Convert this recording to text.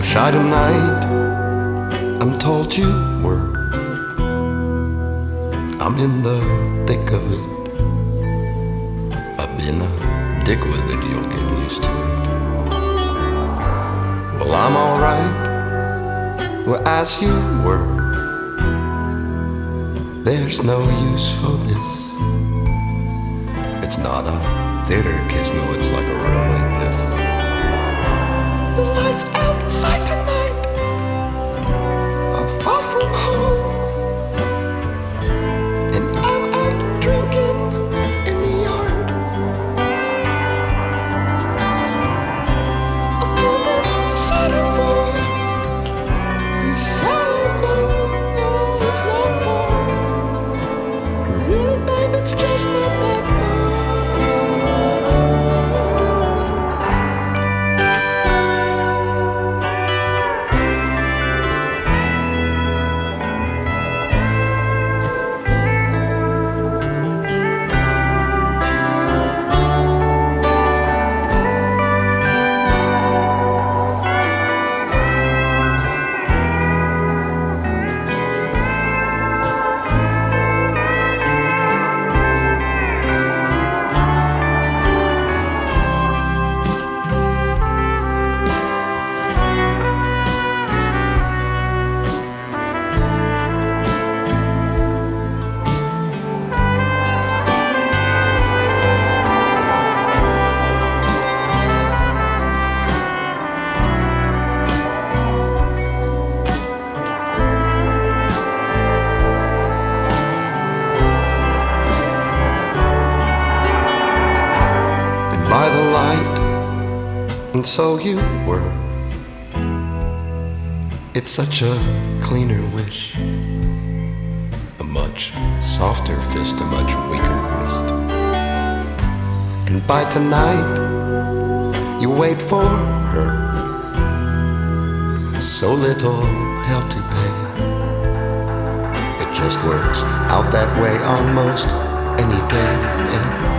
shy tonight, I'm told you were. I'm in the thick of it. I've been a dick with it, you'll get used to it. Well, I'm alright, well, as you were. There's no use for this. It's not a theater kiss, no, it's like a railway bliss. The lights outside tonight are far from home, and I'm out drinking in the yard. I feel this xylophone, this xylophone, oh, it's not far. Really, babe, it's just not that far. By the light, and so you were. It's such a cleaner wish, a much softer fist, a much weaker wrist. And by tonight, you wait for her. So little hell to pay. It just works out that way on most any day.